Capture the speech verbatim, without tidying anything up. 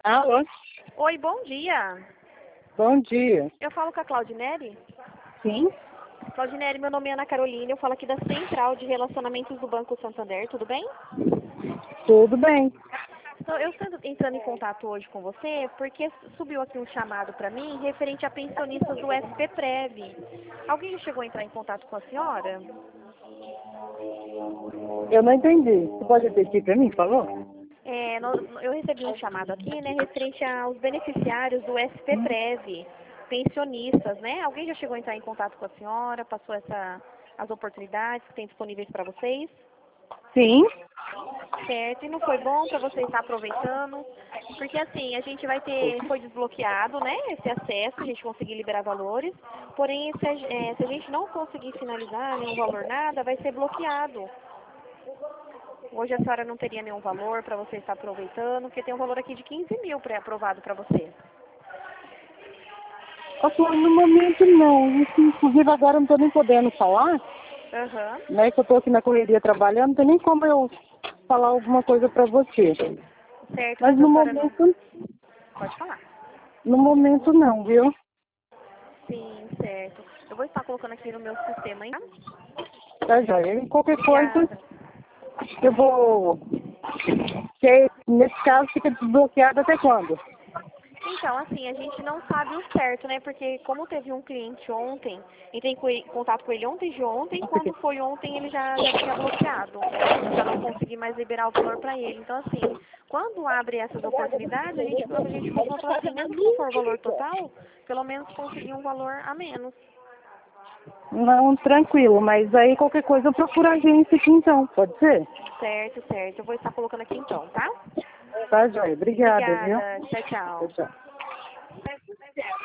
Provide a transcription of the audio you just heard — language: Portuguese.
Alô? Oi, bom dia. Bom dia. Eu falo com a Claudinelli. Sim? Claudinelli, meu nome é Ana Carolina, eu falo aqui da Central de Relacionamentos do Banco Santander, tudo bem? Tudo bem. Então, eu estou entrando em contato hoje com você porque subiu aqui um chamado para mim referente a pensionistas do S P Prev. Alguém chegou a entrar em contato com a senhora? Eu não entendi. Você pode repetir para mim, por favor? É, nós- eu recebi um chamado aqui, né, referente aos beneficiários do S P Prev, pensionistas, né? Alguém já chegou a entrar em contato com a senhora, passou essa, as oportunidades que tem disponíveis para vocês? Sim. Certo, e não foi bom para você estar aproveitando? Porque assim, a gente vai ter, foi desbloqueado, né, esse acesso, a gente conseguir liberar valores, porém se a, é, se a gente não conseguir finalizar nenhum valor nada, vai ser bloqueado. Hoje a senhora não teria nenhum valor para você estar aproveitando, porque tem um valor aqui de quinze mil pré-aprovado para você. Atual, no momento não. Isso, inclusive agora eu não estou nem podendo falar, Aham. né? Que eu estou aqui na correria trabalhando, não tem nem como eu falar alguma coisa para você. Certo, Mas mas a no senhora não... momento, Pode falar. no momento não, viu? Sim, certo. Eu vou estar colocando aqui no meu sistema, hein? Tá joia. Qualquer coisa, Obrigada. eu vou... Que, nesse caso fica desbloqueado até quando? Então, assim, a gente não sabe o certo, né? Porque como teve um cliente ontem, entrei com ele- em contato com ele ontem de ontem, e quando foi ontem ele já, já tinha bloqueado. Eu já não consegui mais liberar o valor para ele. Então, assim, quando abre essas oportunidades, a gente, a gente costuma falar assim, mesmo que não for o valor total, pelo menos conseguir um valor a menos. Não, tranquilo, mas aí qualquer coisa eu procuro a agência aqui então, pode ser? Certo, certo. Eu vou estar colocando aqui então, tá? Tá, joia. Obrigada, viu? Obrigada. Tchau, Tchau, tchau. tchau.